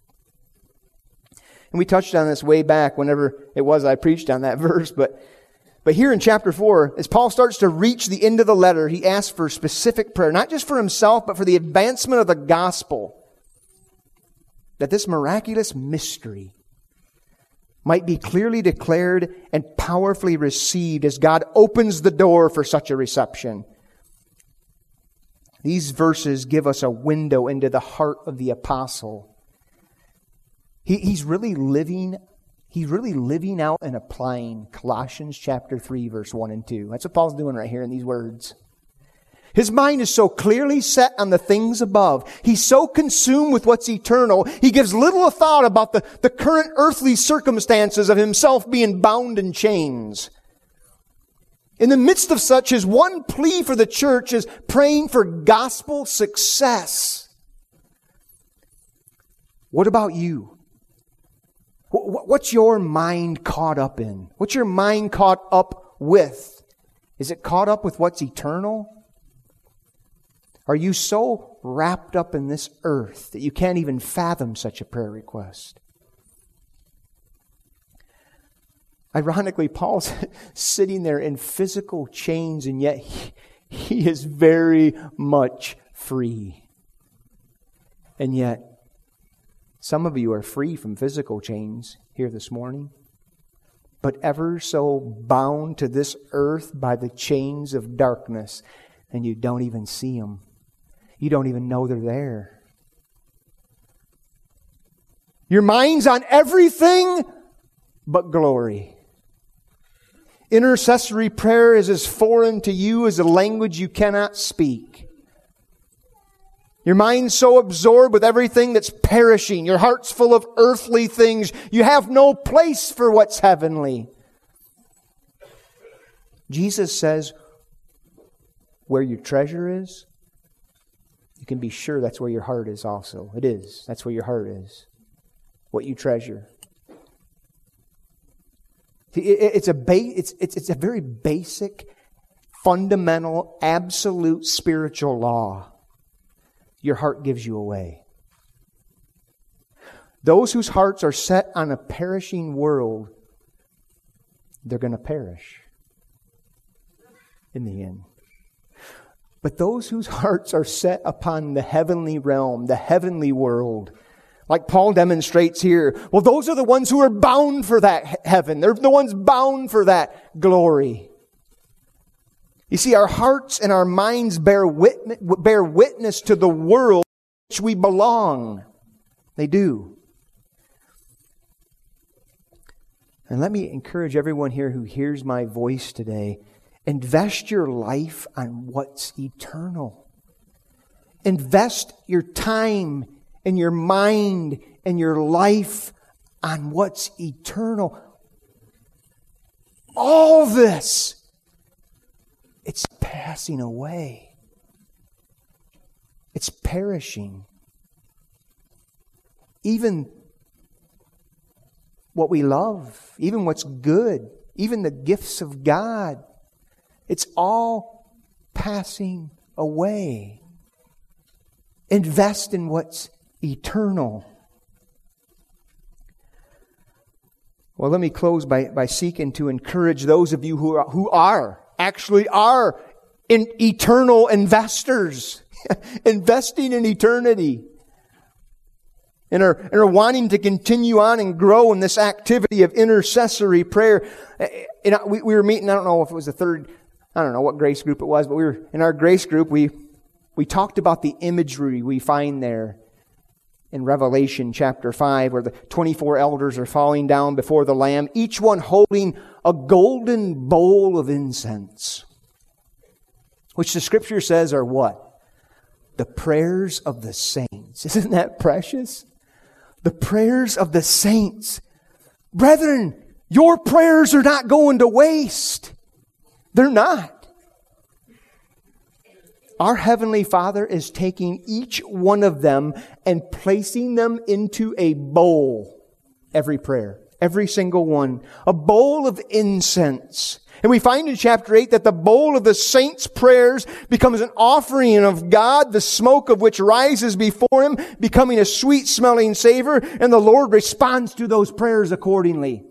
And we touched on this way back whenever it was I preached on that verse. But, but here in chapter four, as Paul starts to reach the end of the letter, he asks for specific prayer, not just for himself, but for the advancement of the gospel. That this miraculous mystery might be clearly declared and powerfully received as God opens the door for such a reception. These verses give us a window into the heart of the apostle. He, he's really living, he's really living out and applying Colossians chapter three, verse one and two. That's what Paul's doing right here in these words. His mind is so clearly set on the things above. He's so consumed with what's eternal. He gives little thought about the, the current earthly circumstances of himself being bound in chains. In the midst of such, his one plea for the church is praying for gospel success. What about you? What's your mind caught up in? What's your mind caught up with? Is it caught up with what's eternal? Are you so wrapped up in this earth that you can't even fathom such a prayer request? Ironically, Paul's sitting there in physical chains, and yet he, he is very much free. And yet, some of you are free from physical chains here this morning, but ever so bound to this earth by the chains of darkness, and you don't even see them. You don't even know they're there. Your mind's on everything but glory. Intercessory prayer is as foreign to you as a language you cannot speak. Your mind's so absorbed with everything that's perishing. Your heart's full of earthly things. You have no place for what's heavenly. Jesus says, where your treasure is, you can be sure that's where your heart is also. It is. That's where your heart is. What you treasure. It's a ba- it's, it's, it's a very basic, fundamental, absolute spiritual law. Your heart gives you away. Those whose hearts are set on a perishing world, they're going to perish in the end. But those whose hearts are set upon the heavenly realm, the heavenly world, like Paul demonstrates here, well, those are the ones who are bound for that heaven. They're the ones bound for that glory. You see, our hearts and our minds bear witness, bear witness to the world in which we belong. They do. And let me encourage everyone here who hears my voice today, invest your life on what's eternal. Invest your time and your mind and your life on what's eternal. All this, it's passing away. It's perishing. Even what we love, even what's good, even the gifts of God, it's all passing away. Invest in what's eternal. Well, let me close by, by seeking to encourage those of you who are, who are actually are in eternal investors, investing in eternity, and are, and are wanting to continue on and grow in this activity of intercessory prayer. And we, we were meeting, I don't know if it was the third, I don't know what grace group it was, but we were in our grace group, we, we talked about the imagery we find there in Revelation chapter five, where the twenty-four elders are falling down before the Lamb, each one holding a golden bowl of incense, which the Scripture says are what? The prayers of the saints. Isn't that precious? The prayers of the saints. Brethren, your prayers are not going to waste. They're not. Our Heavenly Father is taking each one of them and placing them into a bowl. Every prayer. Every single one. A bowl of incense. And we find in chapter eight that the bowl of the saints' prayers becomes an offering of God, the smoke of which rises before Him, becoming a sweet-smelling savor, and the Lord responds to those prayers accordingly.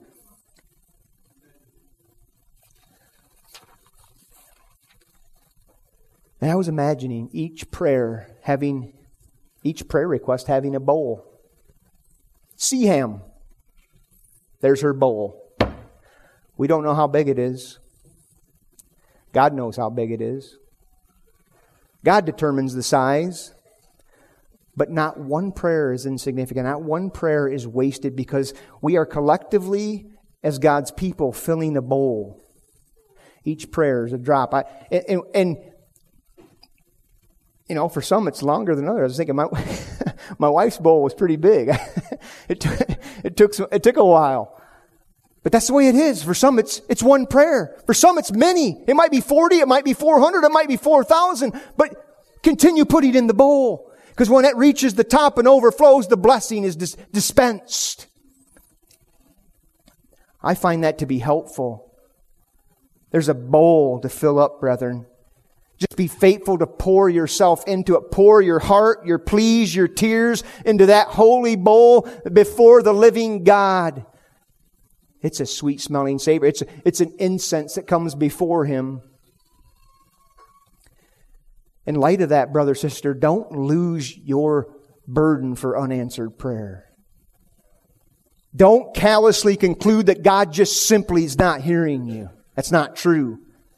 And I was imagining each prayer having, each prayer request having a bowl. Seaham. There's her bowl. We don't know how big it is. God knows how big it is. God determines the size. But not one prayer is insignificant. Not one prayer is wasted because we are collectively, as God's people, filling a bowl. Each prayer is a drop. I, and, and You know, for some it's longer than others. I was thinking my my wife's bowl was pretty big. it took it took some, it took a while, but that's the way it is. For some it's it's one prayer. For some it's many. It might be forty. It might be four hundred. It might be four thousand. But continue putting it in the bowl, because when it reaches the top and overflows, the blessing is dis- dispensed. I find that to be helpful. There's a bowl to fill up, brethren. Just be faithful to pour yourself into it. Pour your heart, your pleas, your tears into that holy bowl before the living God. It's a sweet smelling savor. It's, it's an incense that comes before Him. In light of that, brother, sister, don't lose your burden for unanswered prayer. Don't callously conclude that God just simply is not hearing you. That's not true.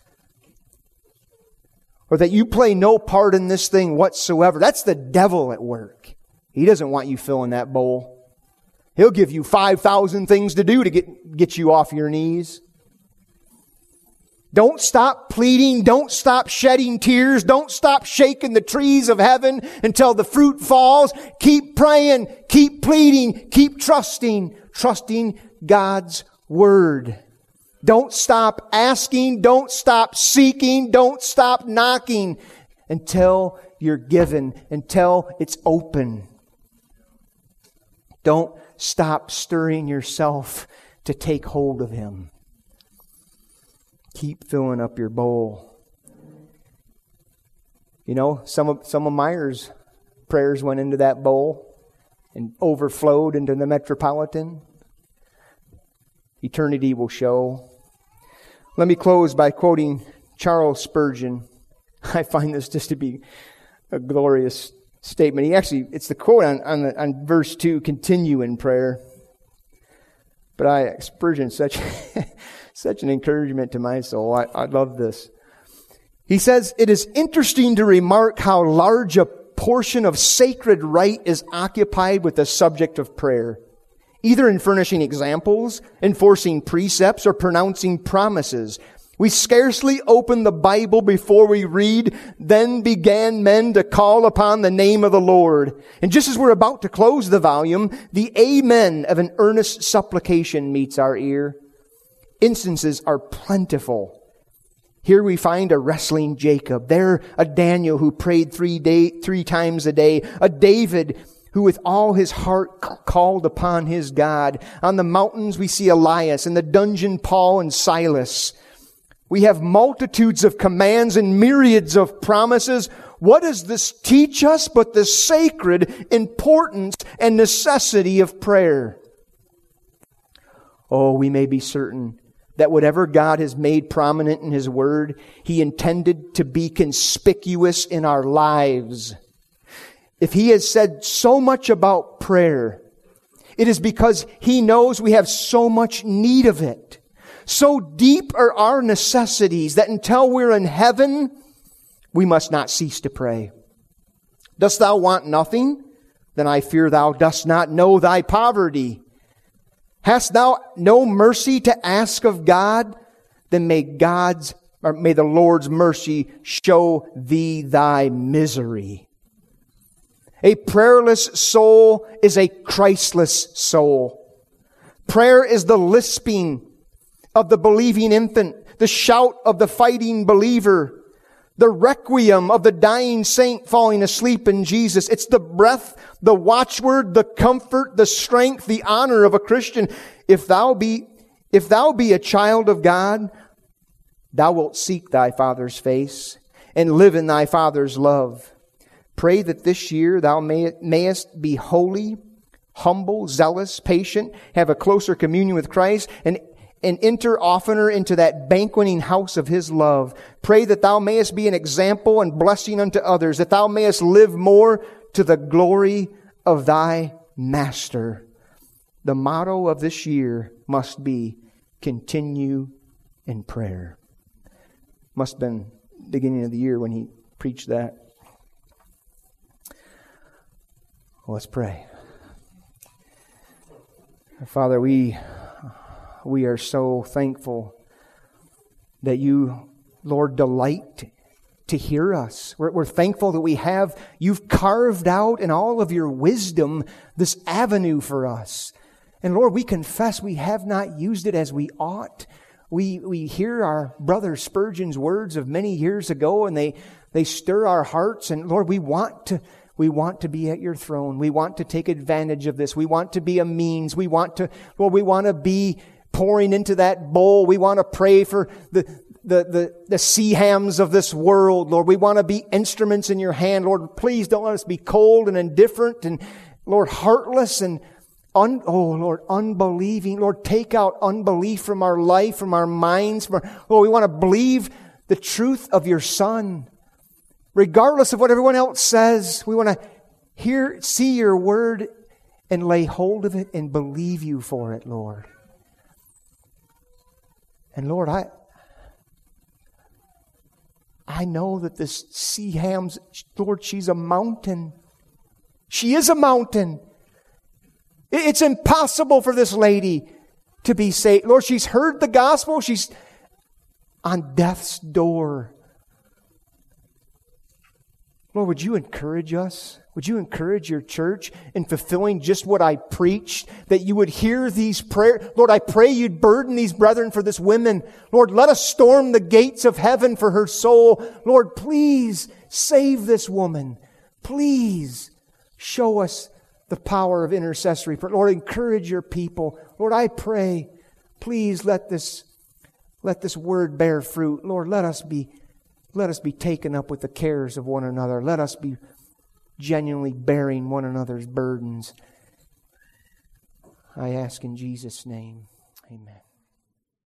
Or that you play no part in this thing whatsoever. That's the devil at work. He doesn't want you filling that bowl. He'll give you five thousand things to do to get, get you off your knees. Don't stop pleading. Don't stop shedding tears. Don't stop shaking the trees of heaven until the fruit falls. Keep praying. Keep pleading. Keep trusting. Trusting God's Word. Don't stop asking. Don't stop seeking. Don't stop knocking until you're given, until it's open. Don't stop stirring yourself to take hold of Him. Keep filling up your bowl. You know, some of some of Meyer's prayers went into that bowl and overflowed into the Metropolitan. Eternity will show. Let me close by quoting Charles Spurgeon. I find this just to be a glorious statement. He actually, it's the quote on on, the, on verse two, continue in prayer. But I, Spurgeon, such such an encouragement to my soul. I, I love this. He says, it is interesting to remark how large a portion of sacred rite is occupied with the subject of prayer, either in furnishing examples, enforcing precepts, or pronouncing promises. We scarcely open the Bible before we read, then began men to call upon the name of the Lord. And just as we're about to close the volume, the amen of an earnest supplication meets our ear. Instances are plentiful. Here we find a wrestling Jacob. There a Daniel who prayed three day, three times a day. A David who with all his heart called upon his God. On the mountains we see Elias. In the dungeon Paul and Silas. We have multitudes of commands and myriads of promises. What does this teach us but the sacred importance and necessity of prayer? Oh, we may be certain that whatever God has made prominent in His Word, He intended to be conspicuous in our lives. If He has said so much about prayer, it is because He knows we have so much need of it. So deep are our necessities that until we're in heaven, we must not cease to pray. Dost thou want nothing? Then I fear thou dost not know thy poverty. Hast thou no mercy to ask of God? Then may God's, or may the Lord's mercy show thee thy misery. A prayerless soul is a Christless soul. Prayer is the lisping of the believing infant, the shout of the fighting believer, the requiem of the dying saint falling asleep in Jesus. It's the breath, the watchword, the comfort, the strength, the honor of a Christian. If thou be, if thou be a child of God, thou wilt seek thy Father's face and live in thy Father's love. Pray that this year thou may, mayest be holy, humble, zealous, patient, have a closer communion with Christ, and and enter oftener into that banqueting house of His love. Pray that thou mayest be an example and blessing unto others, that thou mayest live more to the glory of thy Master. The motto of this year must be, continue in prayer. Must have been the beginning of the year when he preached that. Let's pray. Father, we... We are so thankful that You, Lord, delight to hear us. We're, we're thankful that we have, You've carved out in all of Your wisdom this avenue for us. And Lord, we confess we have not used it as we ought. We we hear our brother Spurgeon's words of many years ago, and they, they stir our hearts. And Lord, we want to We want to be at Your throne. We want to take advantage of this. We want to be a means. We want to, Lord, we want to be pouring into that bowl. We want to pray for the, the, the, the Seahams of this world, Lord. We want to be instruments in Your hand. Lord, please don't let us be cold and indifferent and, Lord, heartless and, un, oh, Lord, unbelieving. Lord, take out unbelief from our life, from our minds. From our, Lord, we want to believe the truth of Your Son. Regardless of what everyone else says, we want to hear, see Your Word and lay hold of it and believe You for it, Lord. And Lord, I I know that this Seahams, Lord, she's a mountain. She is a mountain. It's impossible for this lady to be saved. Lord, she's heard the gospel. She's on death's door. Lord, would you encourage us? Would you encourage your church in fulfilling just what I preached? That you would hear these prayers. Lord, I pray you'd burden these brethren for this woman. Lord, let us storm the gates of heaven for her soul. Lord, please save this woman. Please show us the power of intercessory prayer. Lord, encourage your people. Lord, I pray, please let this, let this word bear fruit. Lord, let us be Let us be taken up with the cares of one another. Let us be genuinely bearing one another's burdens. I ask in Jesus' name, amen.